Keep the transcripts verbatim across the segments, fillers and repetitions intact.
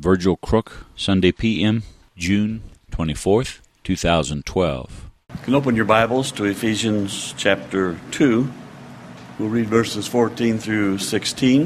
Virgil Crook, Sunday P M, June twenty-fourth, two thousand twelve. You can open your Bibles to Ephesians chapter two. We'll read verses fourteen through sixteen.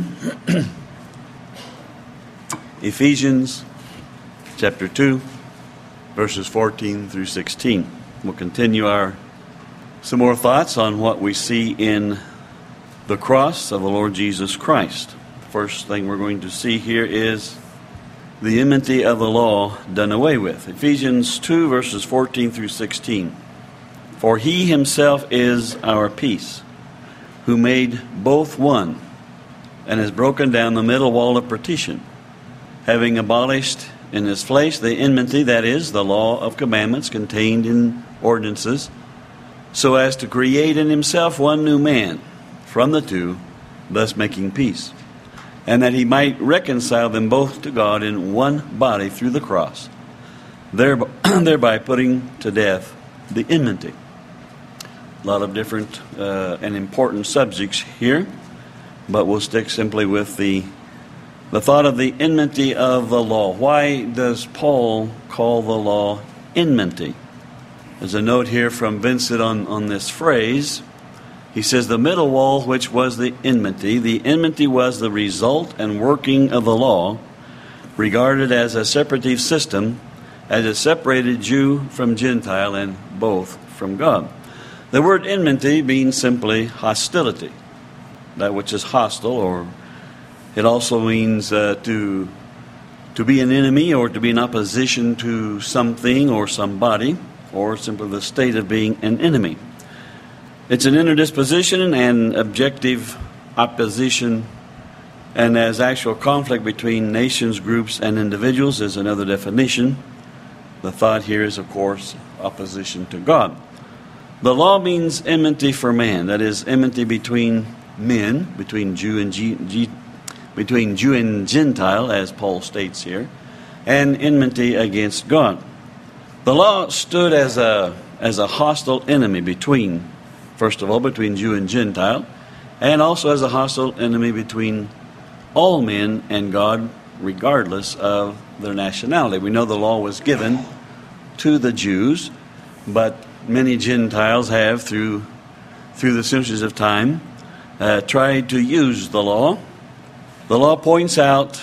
Ephesians chapter two, verses fourteen through sixteen. We'll continue our some more thoughts on what we see in the cross of the Lord Jesus Christ. The first thing we're going to see here is the enmity of the law done away with. Ephesians two, verses fourteen through sixteen. For he himself is our peace, who made both one, and has broken down the middle wall of partition, having abolished in his flesh the enmity, that is, the law of commandments contained in ordinances, so as to create in himself one new man from the two, thus making peace, and that he might reconcile them both to God in one body through the cross, thereby, thereby putting to death the enmity. A lot of different uh, and important subjects here, but we'll stick simply with the the thought of the enmity of the law. Why does Paul call the law enmity? There's a note here from Vincent on, on this phrase. He says, the middle wall, which was the enmity, the enmity was the result and working of the law, regarded as a separative system, as it separated Jew from Gentile and both from God. The word enmity means simply hostility, that which is hostile, or it also means uh, to to be an enemy or to be in opposition to something or somebody, or simply the state of being an enemy. It's an inner disposition and objective opposition, and as actual conflict between nations, groups, and individuals is another definition. The thought here is, of course, opposition to God. The law means enmity for man, that is, enmity between men, between Jew and G, G, between Jew and Gentile, as Paul states here, and enmity against God. The law stood as a as a hostile enemy between, first of all, between Jew and Gentile, and also as a hostile enemy between all men and God, regardless of their nationality. We know the law was given to the Jews, but many Gentiles have, through through the centuries of time, uh, tried to use the law. The law points out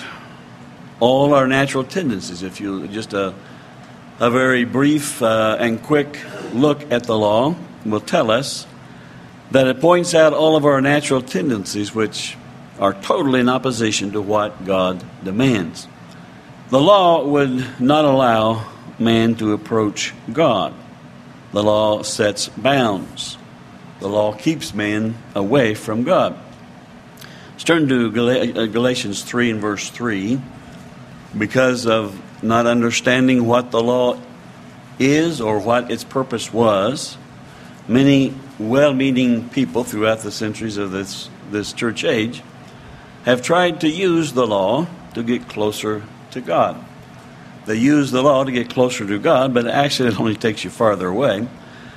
all our natural tendencies. If you just a a very brief uh, and quick look at the law will tell us that it points out all of our natural tendencies, which are totally in opposition to what God demands. The law would not allow man to approach God. The law sets bounds. The law keeps man away from God. Let's turn to Gal- Galatians three and verse three. Because of not understanding what the law is or what its purpose was, many well-meaning people throughout the centuries of this, this church age have tried to use the law to get closer to God. They use the law to get closer to God, but actually it only takes you farther away.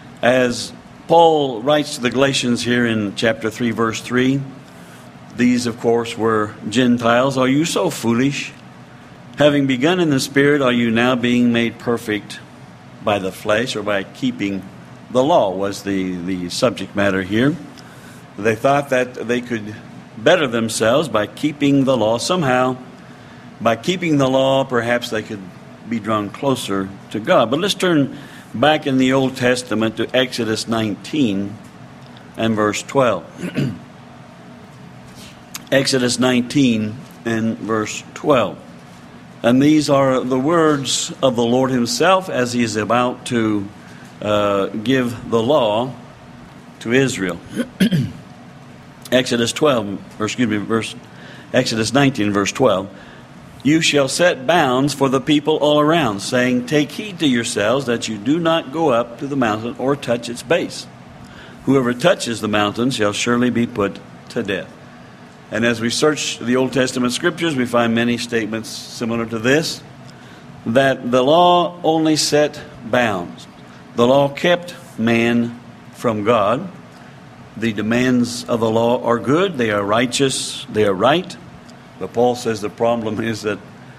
As Paul writes to the Galatians here in chapter three, verse three, these, of course, were Gentiles. Are you so foolish? Having begun in the Spirit, are you now being made perfect by the flesh, or by keeping the law, was the, the subject matter here. They thought that they could better themselves by keeping the law. Somehow, by keeping the law, perhaps they could be drawn closer to God. But let's turn back in the Old Testament to Exodus nineteen and verse twelve. Exodus nineteen and verse twelve. And these are the words of the Lord himself as he is about to uh, give the law to Israel. Exodus twelve, or excuse me, verse Exodus nineteen, verse twelve. You shall set bounds for the people all around, saying, take heed to yourselves that you do not go up to the mountain or touch its base. Whoever touches the mountain shall surely be put to death. And as we search the Old Testament scriptures, we find many statements similar to this, that the law only set bounds. The law kept man from God. The demands of the law are good, they are righteous, they are right. But Paul says the problem is that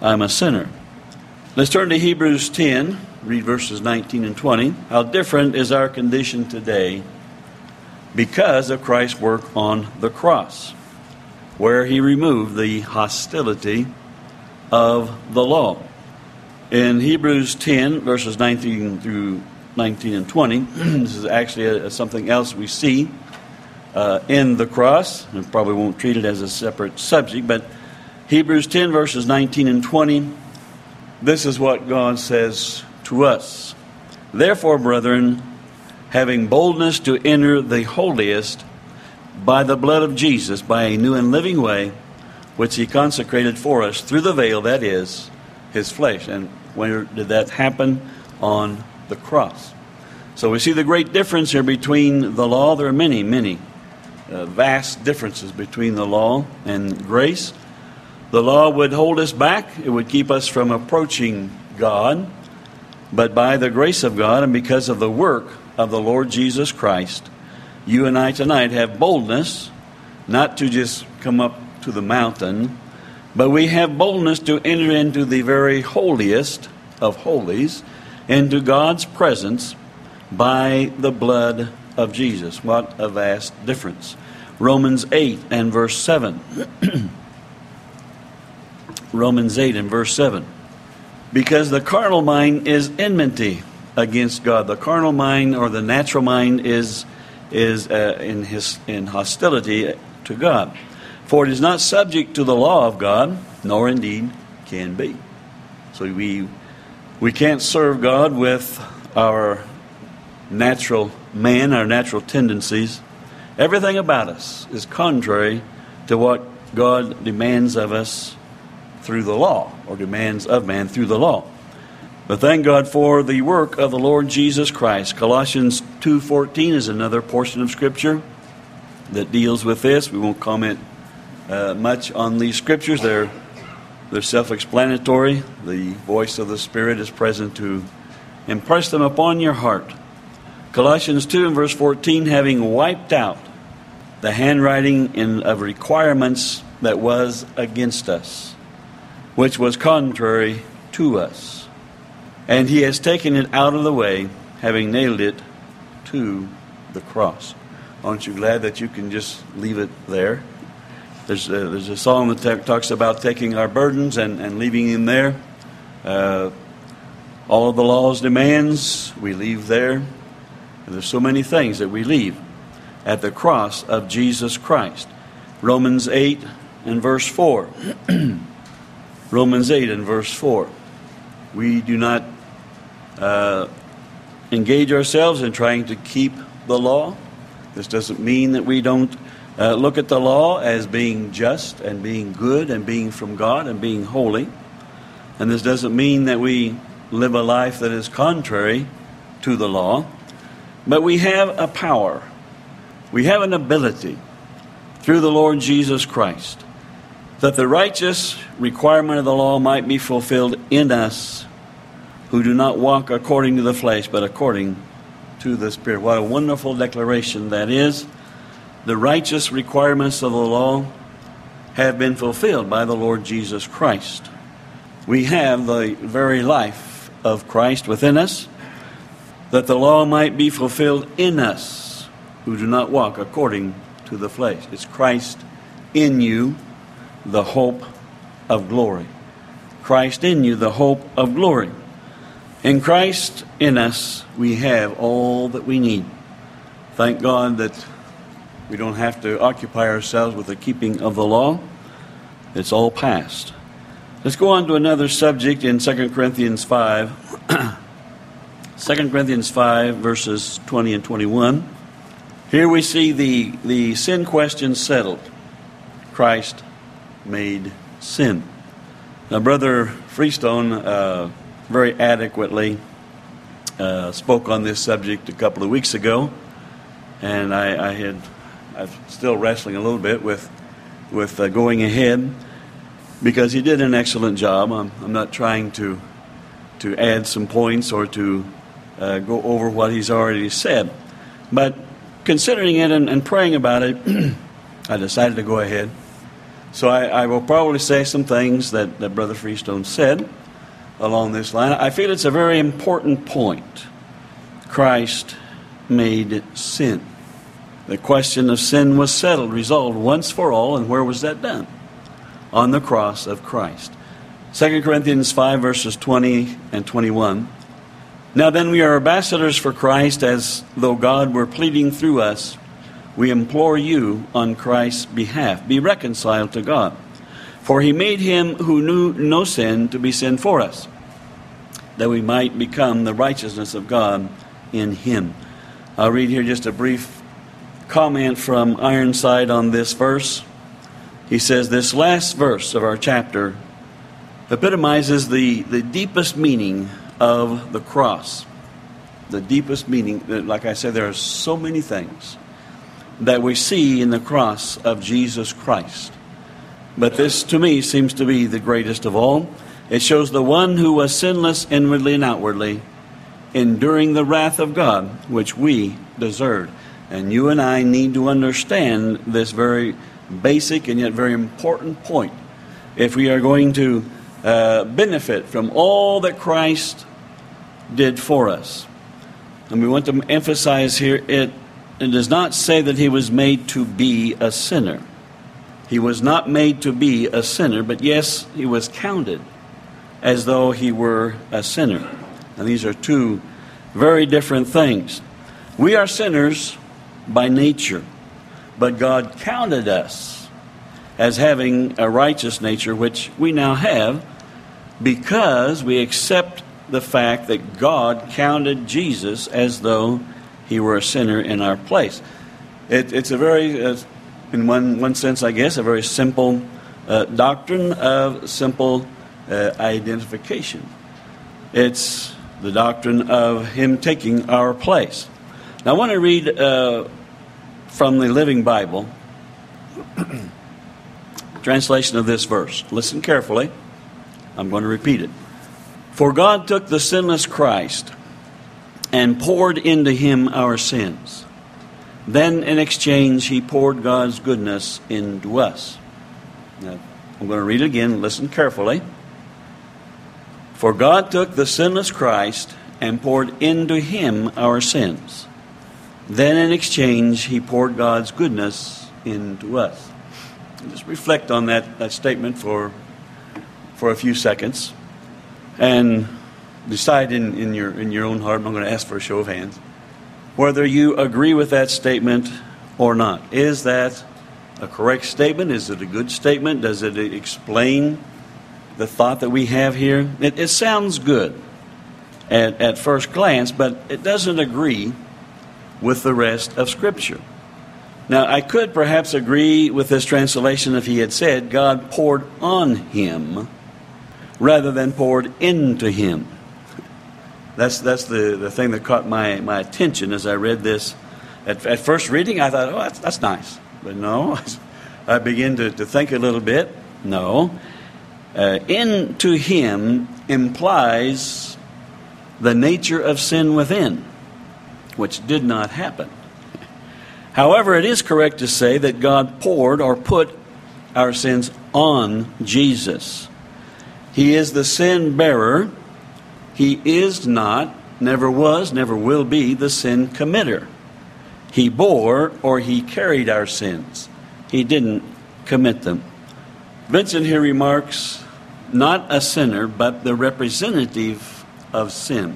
I'm a sinner. Let's turn to Hebrews ten, read verses nineteen and twenty. How different is our condition today because of Christ's work on the cross, where he removed the hostility of the law. In Hebrews ten, verses nineteen through nineteen and twenty, this is actually a, a something else we see uh, in the cross. We probably won't treat it as a separate subject, but Hebrews ten, verses nineteen and twenty, this is what God says to us. Therefore, brethren, having boldness to enter the holiest by the blood of Jesus, by a new and living way, which he consecrated for us through the veil, that is, his flesh. And where did that happen? On the cross. So we see the great difference here between the law. There are many, many uh, vast differences between the law and grace. The law would hold us back. It would keep us from approaching God. But by the grace of God and because of the work of the Lord Jesus Christ, you and I tonight have boldness not to just come up to the mountain, but we have boldness to enter into the very holiest of holies, into God's presence by the blood of Jesus. What a vast difference. Romans eight and verse seven. Romans eight and verse seven. Because the carnal mind is enmity against God. The carnal mind, or the natural mind, is is uh, in his in hostility to God. For it is not subject to the law of God, nor indeed can be. So we we can't serve God with our natural man, our natural tendencies. Everything about us is contrary to what God demands of us through the law, or demands of man through the law. But thank God for the work of the Lord Jesus Christ. Colossians two fourteen is another portion of Scripture that deals with this. We won't comment uh, much on these Scriptures. They're, they're self-explanatory. The voice of the Spirit is present to impress them upon your heart. Colossians two and verse fourteen, having wiped out the handwriting in, of requirements that was against us, which was contrary to us. And he has taken it out of the way, having nailed it to the cross. Aren't you glad that you can just leave it there? There's a, there's a song that t- talks about taking our burdens and, and leaving them there. Uh, all of the law's demands we leave there. And there's so many things that we leave at the cross of Jesus Christ. Romans eight and verse four. Romans eight and verse four. We do not uh, engage ourselves in trying to keep the law. This doesn't mean that we don't uh, look at the law as being just and being good and being from God and being holy. And this doesn't mean that we live a life that is contrary to the law. But we have a power. We have an ability through the Lord Jesus Christ that the righteous requirement of the law might be fulfilled in us who do not walk according to the flesh, but according to the Spirit. What a wonderful declaration that is. The righteous requirements of the law have been fulfilled by the Lord Jesus Christ. We have the very life of Christ within us, that the law might be fulfilled in us who do not walk according to the flesh. It's Christ in you, the hope of glory. Christ in you, the hope of glory. In Christ in us, we have all that we need. Thank God that we don't have to occupy ourselves with the keeping of the law. It's all past. Let's go on to another subject in Second Corinthians five. Second Corinthians five, verses twenty and twenty-one. Here we see the, the sin question settled. Christ made sin. Now, Brother Freestone uh, very adequately uh, spoke on this subject a couple of weeks ago, and I, I had I'm still wrestling a little bit with with uh, going ahead because he did an excellent job. I'm, I'm not trying to to add some points or to uh, go over what he's already said, but considering it and, and praying about it, I decided to go ahead. So I, I will probably say some things that, that Brother Freestone said along this line. I feel it's a very important point. Christ made sin. The question of sin was settled, resolved once for all, and where was that done? On the cross of Christ. Second Corinthians five, verses twenty and twenty-one. Now then, we are ambassadors for Christ, as though God were pleading through us. We implore you on Christ's behalf, be reconciled to God. For he made him who knew no sin to be sin for us, that we might become the righteousness of God in him. I'll read here just a brief comment from Ironside on this verse. He says, this last verse of our chapter epitomizes the, the deepest meaning of the cross. The deepest meaning, like I said, there are so many things that we see in the cross of Jesus Christ. But this, to me, seems to be the greatest of all. It shows the one who was sinless inwardly and outwardly, enduring the wrath of God, which we deserved. And you and I need to understand this very basic and yet very important point. If we are going to uh, benefit from all that Christ did for us. And we want to emphasize here, it, it does not say that he was made to be a sinner. He was not made to be a sinner, but yes, he was counted as though he were a sinner. And these are two very different things. We are sinners by nature, but God counted us as having a righteous nature, which we now have because we accept the fact that God counted Jesus as though he were a sinner in our place. It, it's a very, uh, in one, one sense, I guess, a very simple uh, doctrine of simple uh, identification. It's the doctrine of him taking our place. Now I want to read uh, from the Living Bible, translation of this verse. Listen carefully. I'm going to repeat it. For God took the sinless Christ and poured into him our sins. Then in exchange he poured God's goodness into us. Now, I'm going to read it again. Listen carefully. For God took the sinless Christ and poured into him our sins. Then in exchange he poured God's goodness into us. Just reflect on that, that statement for, for a few seconds. And decide in, in your in your own heart, I'm going to ask for a show of hands, whether you agree with that statement or not. Is that a correct statement? Is it a good statement? Does it explain the thought that we have here? It, it sounds good at, at first glance, but it doesn't agree with the rest of Scripture. Now, I could perhaps agree with this translation if he had said, God poured on him rather than poured into him. That's that's the, the thing that caught my, my attention as I read this. At, at first reading, I thought, oh, that's, that's nice. But no, I began to, to think a little bit. No. Uh, into him implies the nature of sin within, which did not happen. However, it is correct to say that God poured or put our sins on Jesus. He is the sin bearer. He is not, never was, never will be the sin committer. He bore or he carried our sins. He didn't commit them. Vincent here remarks, not a sinner, but the representative of sin.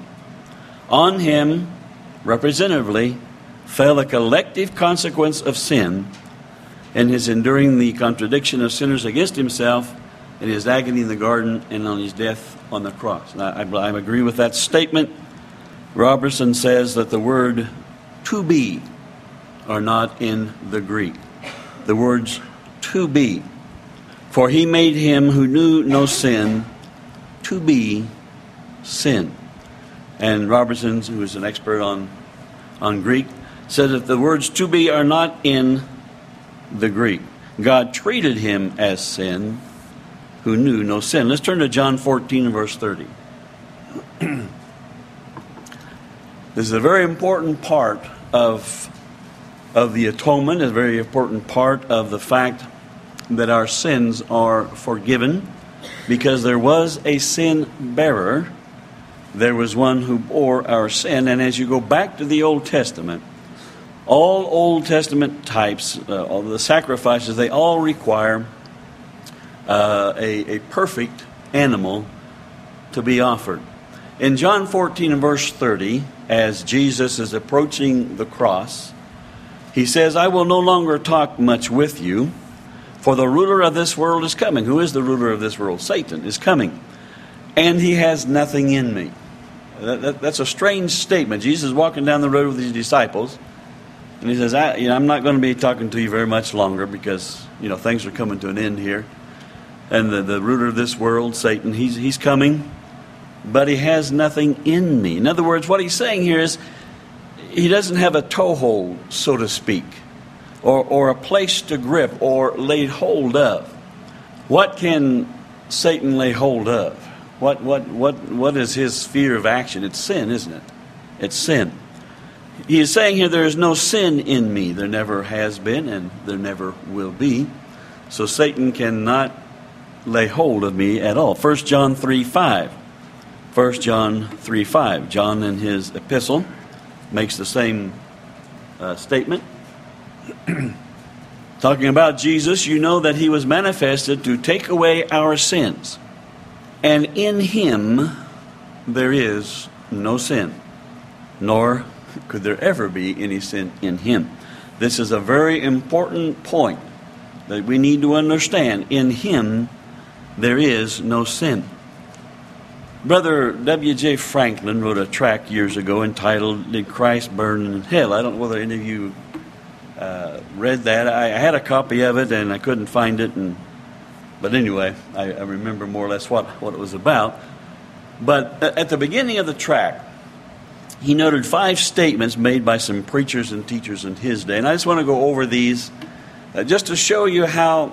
On him, representatively, fell a collective consequence of sin in his enduring the contradiction of sinners against himself, in his agony in the garden, and on his death on the cross. And I, I, I agree with that statement. Robertson says that the word to be are not in the Greek. The words to be. For he made him who knew no sin to be sin. And Robertson, who is an expert on, on Greek, said that the words to be are not in the Greek. God treated him as sin who knew no sin. Let's turn to John fourteen and verse thirty. This is a very important part of, of the atonement, a very important part of the fact that our sins are forgiven because there was a sin bearer. There was one who bore our sin. And as you go back to the Old Testament, all Old Testament types, uh, all the sacrifices, they all require uh, a, a perfect animal to be offered. In John fourteen and verse thirty, as Jesus is approaching the cross, he says, I will no longer talk much with you, for the ruler of this world is coming. Who is the ruler of this world? Satan is coming. And he has nothing in me. That, that, that's a strange statement. Jesus is walking down the road with his disciples, and he says, I, you know, I'm not going to be talking to you very much longer because, you know, things are coming to an end here. And the, the ruler of this world, Satan, he's, he's coming, but he has nothing in me. In other words, what he's saying here is he doesn't have a toehold, so to speak, or, or a place to grip or lay hold of. What can Satan lay hold of? What, what, what, what is his sphere of action? It's sin, isn't it? It's sin. He is saying here, there is no sin in me. There never has been, and there never will be. So Satan cannot lay hold of me at all. First John three five. First John three five. John in his epistle makes the same uh, statement. Talking about Jesus, you know that he was manifested to take away our sins. And in him there is no sin, nor could there ever be any sin in him. This is a very important point that we need to understand. In him there is no sin. Brother W J Franklin wrote a tract years ago entitled, Did Christ Burn in Hell? I don't know whether any of you uh, read that. I, I had a copy of it and I couldn't find it. And, but anyway, I, I remember more or less what, what it was about. But at the beginning of the tract, he noted five statements made by some preachers and teachers in his day. And I just want to go over these uh, just to show you how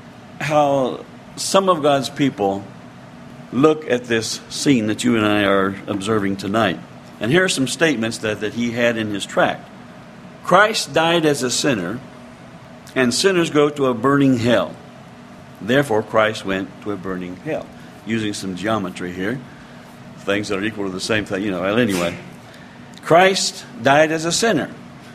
how some of God's people look at this scene that you and I are observing tonight. And here are some statements that, that he had in his tract. Christ died as a sinner, and sinners go to a burning hell. Therefore, Christ went to a burning hell. Using some geometry here, things that are equal to the same thing. You know, well, anyway. Christ died as a sinner.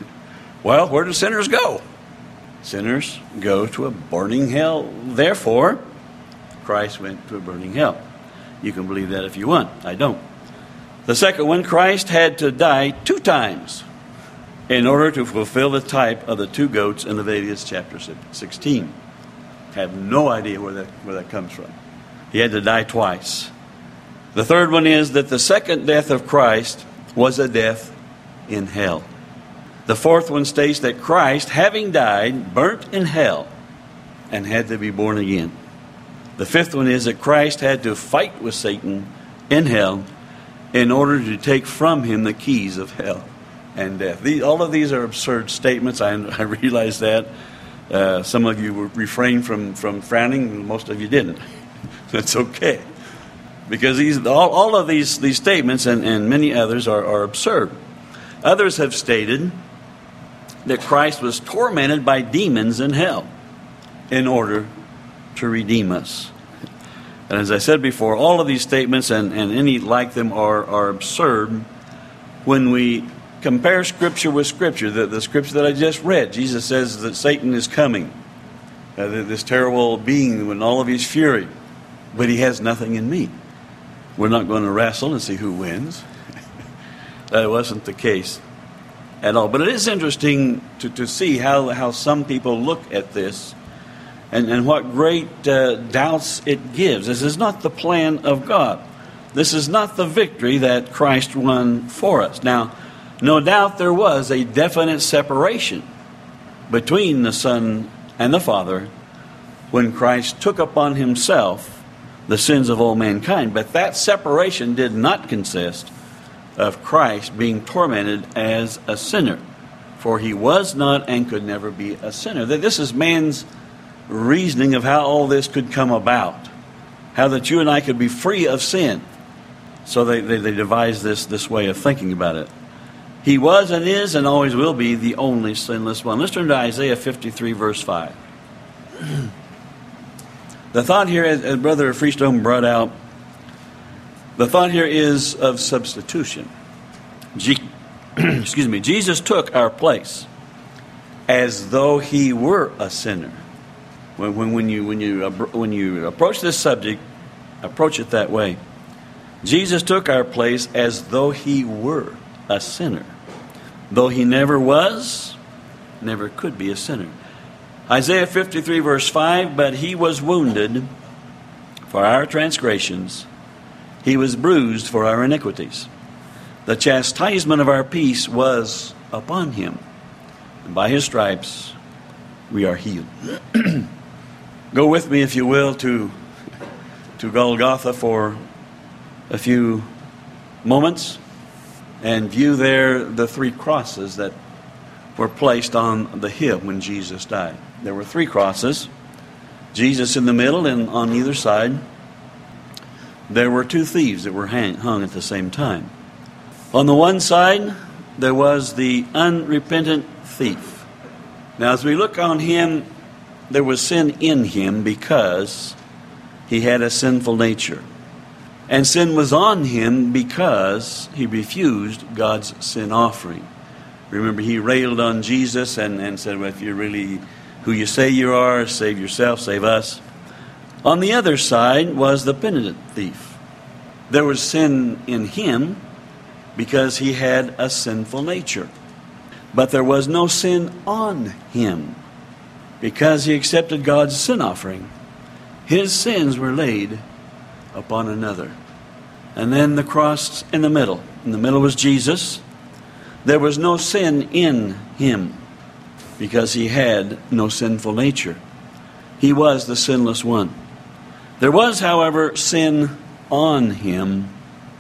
Well, where do sinners go? Sinners go to a burning hell. Therefore, Christ went to a burning hell. You can believe that if you want. I don't. The second one, Christ had to die two times in order to fulfill the type of the two goats in Leviticus chapter sixteen. Have no idea where that, where that comes from. He had to die twice. The third one is that the second death of Christ was a death in hell. The fourth one states that Christ, having died, burnt in hell and had to be born again. The fifth one is that Christ had to fight with Satan in hell in order to take from him the keys of hell and death. These, all of these are absurd statements. I, I realize that. Uh, some of you refrained from, from frowning, most of you didn't. That's okay. Because these, all, all of these, these statements and, and many others are, are absurd. Others have stated that Christ was tormented by demons in hell in order to redeem us. And as I said before, all of these statements and, and any like them are, are absurd when we compare Scripture with Scripture. The, the Scripture that I just read, Jesus says that Satan is coming, uh, this terrible being in all of his fury, but he has nothing in me. We're not going to wrestle and see who wins. That wasn't the case at all. But it is interesting to, to see how, how some people look at this and, and what great uh, doubts it gives. This is not the plan of God. This is not the victory that Christ won for us. Now, no doubt there was a definite separation between the Son and the Father when Christ took upon himself the sins of all mankind. But that separation did not consist of Christ being tormented as a sinner. For he was not and could never be a sinner. This is man's reasoning of how all this could come about. How that you and I could be free of sin. So they, they, they devised this, this way of thinking about it. He was and is and always will be the only sinless one. Let's turn to Isaiah fifty-three, verse five. The thought here, as, as Brother Freestone brought out, the thought here is of substitution. G- Excuse me. Jesus took our place as though he were a sinner. When, when, when you when you when you approach this subject, approach it that way. Jesus took our place as though he were a sinner, though he never was, never could be a sinner. Isaiah fifty-three verse five, but he was wounded for our transgressions, he was bruised for our iniquities. The chastisement of our peace was upon him, and by his stripes we are healed. Go with me, if you will, to, to Golgotha for a few moments and view there the three crosses that were placed on the hill when Jesus died. There were three crosses, Jesus in the middle, and on either side there were two thieves that were hang, hung at the same time. On the one side there was the unrepentant thief. Now as we look on him, there was sin in him because he had a sinful nature. And sin was on him because he refused God's sin offering. Remember, he railed on Jesus and, and said, well, if you're really who you say you are, save yourself, save us. On the other side was the penitent thief. There was sin in him because he had a sinful nature. But there was no sin on him because he accepted God's sin offering. His sins were laid upon another. And then the cross in the middle. In the middle was Jesus. There was no sin in him because he had no sinful nature. He was the sinless one. There was, however, sin on him.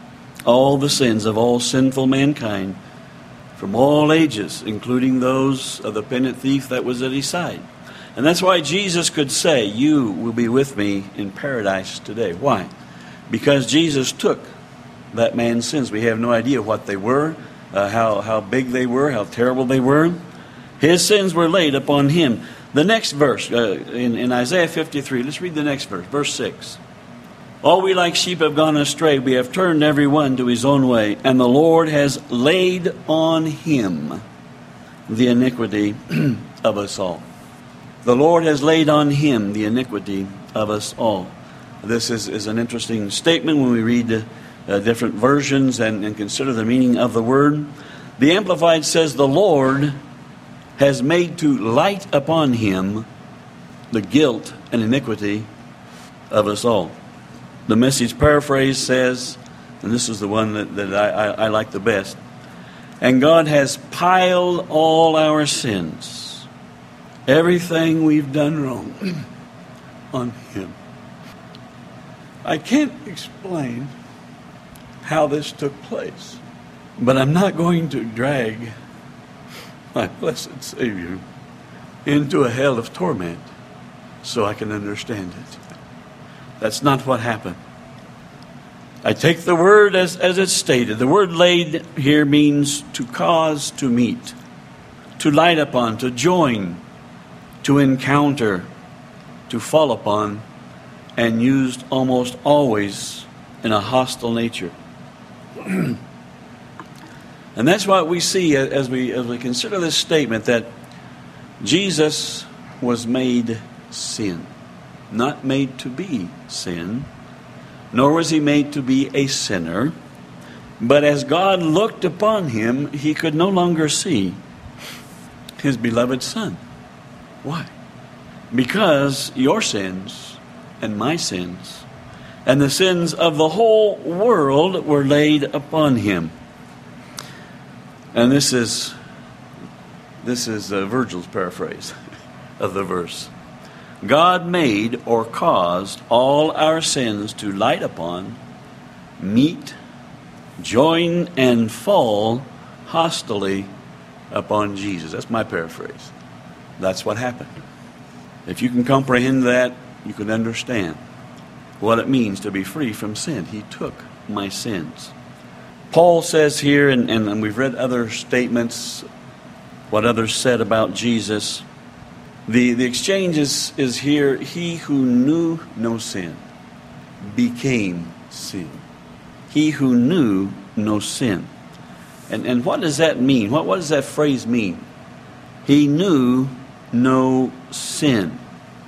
All the sins of all sinful mankind from all ages, including those of the penitent thief that was at his side. And that's why Jesus could say, you will be with me in paradise today. Why? Because Jesus took that man's sins. We have no idea what they were, uh, how, how big they were, how terrible they were. His sins were laid upon him. The next verse, uh, in, in Isaiah fifty-three, let's read the next verse, verse six. All we like sheep have gone astray. We have turned every one to his own way. And the Lord has laid on him the iniquity of us all. The Lord has laid on him the iniquity of us all. This is, is an interesting statement when we read uh, different versions and, and consider the meaning of the word. The Amplified says, the Lord has made to light upon him the guilt and iniquity of us all. The Message paraphrase says, and this is the one that, that I, I, I like the best, and God has piled all our sins, everything we've done wrong, on him. I can't explain how this took place, but I'm not going to drag my blessed Savior into a hell of torment so I can understand it. That's not what happened. I take the word as, as it's stated. The word laid here means to cause to meet, to light upon, to join, to encounter, to fall upon, and used almost always in a hostile nature. And that's what we see as we as we consider this statement, that Jesus was made sin. Not made to be sin, nor was he made to be a sinner. But as God looked upon him, he could no longer see his beloved Son. Why? Because your sins and my sins and the sins of the whole world were laid upon him. And this is this is uh, Virgil's paraphrase of the verse. God made or caused all our sins to light upon, meet, join, and fall hostilely upon Jesus. That's my paraphrase. That's what happened. If you can comprehend that, you can understand what it means to be free from sin. He took my sins. Paul says here, and, and we've read other statements, what others said about Jesus. The, the exchange is, is here, he who knew no sin became sin. He who knew no sin. And, and what does that mean? What, what does that phrase mean? He knew no sin.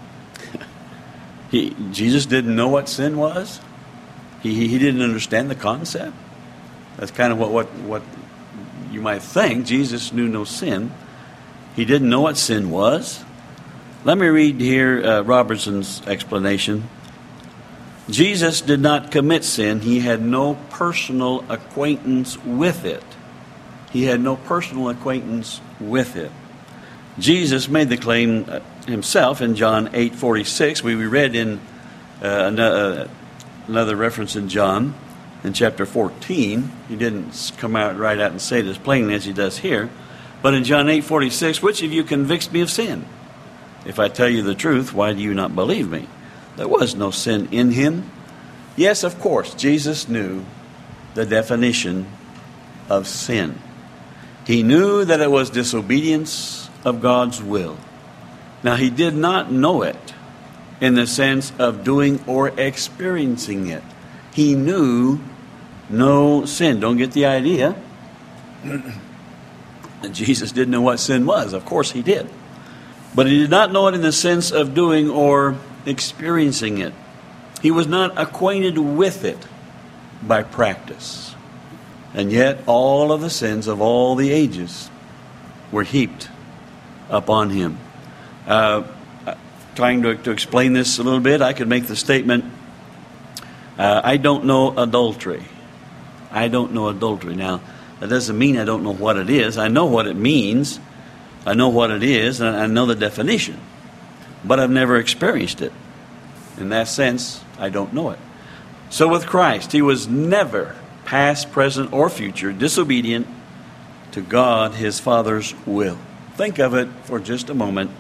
he, Jesus didn't know what sin was. He, he didn't understand the concept. That's kind of what, what, what you might think. Jesus knew no sin. He didn't know what sin was. Let me read here uh, Robertson's explanation. Jesus did not commit sin. He had no personal acquaintance with it. He had no personal acquaintance with it. Jesus made the claim himself in John eight forty-six. We read in uh, another reference in John in chapter fourteen. He didn't come out right out and say it as plainly as he does here. But in John eight forty-six, which of you convicts me of sin? If I tell you the truth, why do you not believe me? There was no sin in him. Yes, of course, Jesus knew the definition of sin. He knew that it was disobedience of God's will. Now, he did not know it in the sense of doing or experiencing it. He knew no sin. Don't get the idea. Jesus didn't know what sin was. Of course he did. But he did not know it in the sense of doing or experiencing it. He was not acquainted with it by practice. And yet all of the sins of all the ages were heaped upon him. Uh, trying to, to explain this a little bit, I could make the statement, uh, I don't know adultery. I don't know adultery. Now, that doesn't mean I don't know what it is. I know what it means. I know what it is, and I know the definition. But I've never experienced it. In that sense, I don't know it. So with Christ, he was never, past, present, or future, disobedient to God, his Father's will. Think of it for just a moment.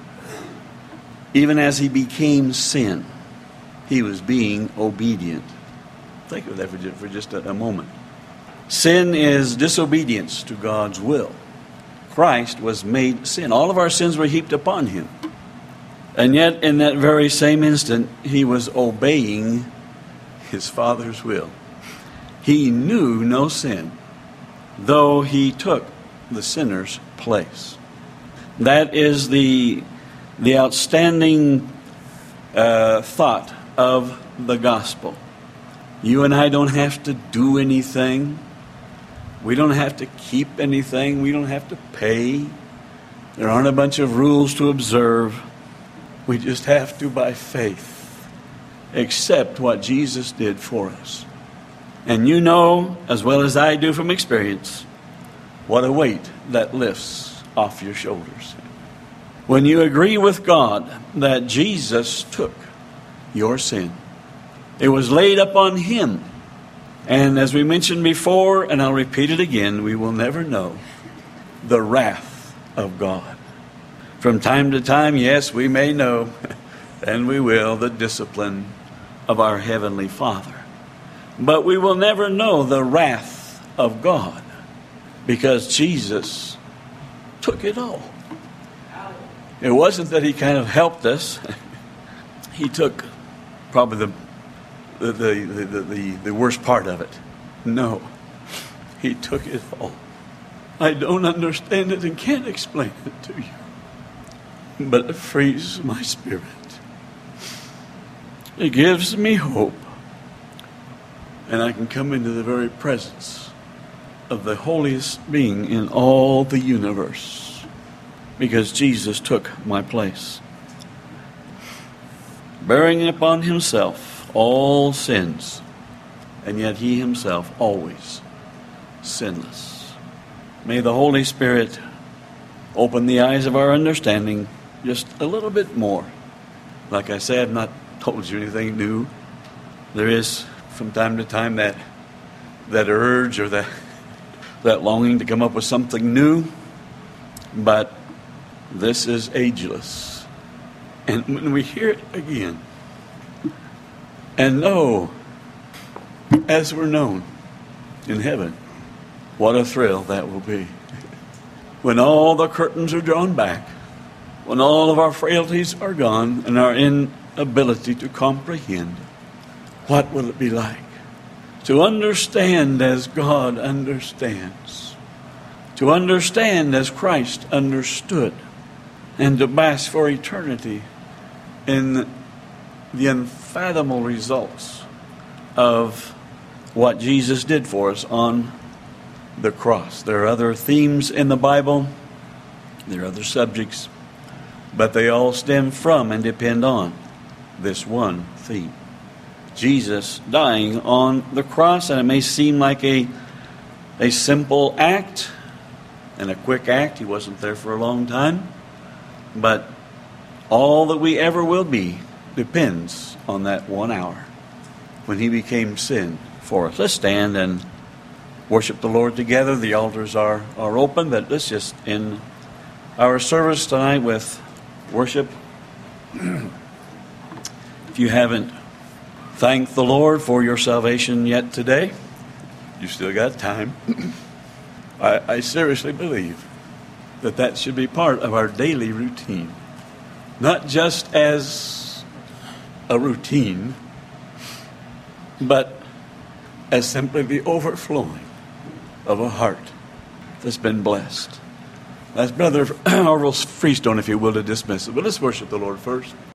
Even as he became sin, he was being obedient. Think of that for just, for just a, a moment. Sin is disobedience to God's will. Christ was made sin. All of our sins were heaped upon him. And yet, in that very same instant, he was obeying his Father's will. He knew no sin, though he took the sinner's place. That is the, the outstanding uh, thought of the gospel. You and I don't have to do anything. We don't have to keep anything. We don't have to pay. There aren't a bunch of rules to observe. We just have to, by faith, accept what Jesus did for us. And you know, as well as I do from experience, what a weight that lifts off your shoulders. When you agree with God that Jesus took your sin, it was laid upon him. And as we mentioned before, and I'll repeat it again, we will never know the wrath of God. From time to time, yes, we may know, and we will, the discipline of our Heavenly Father. But we will never know the wrath of God, because Jesus took it all. It wasn't that he kind of helped us. He took probably the The, the, the, the, the worst part of it. No. He took it all. I don't understand it and can't explain it to you. But it frees my spirit. It gives me hope. And I can come into the very presence of the holiest being in all the universe. Because Jesus took my place. Bearing upon himself all sins, and yet he himself always sinless. May the Holy Spirit open the eyes of our understanding just a little bit more. Like I say, I've not told you anything new. There is from time to time that that urge or that that longing to come up with something new, but this is ageless. And when we hear it again, and know, as we're known in heaven, what a thrill that will be. When all the curtains are drawn back when all of our frailties are gone and our inability to comprehend, what will it be like to understand as God understands, to understand as Christ understood, and to bask for eternity in the unfathomable results of what Jesus did for us on the cross. There are other themes in the Bible, there are other subjects, but they all stem from and depend on this one theme. Jesus dying on the cross, and it may seem like a, a simple act and a quick act. He wasn't there for a long time, but all that we ever will be depends on that one hour when he became sin for us. Let's stand and worship the Lord together. The altars are, are open, but let's just end our service tonight with worship. If you haven't thanked the Lord for your salvation yet today, you still got time. I, I seriously believe that that should be part of our daily routine. Not just as a routine, but as simply the overflowing of a heart that's been blessed. That's Brother Orville Freestone, if you will, to dismiss it. But let's worship the Lord first.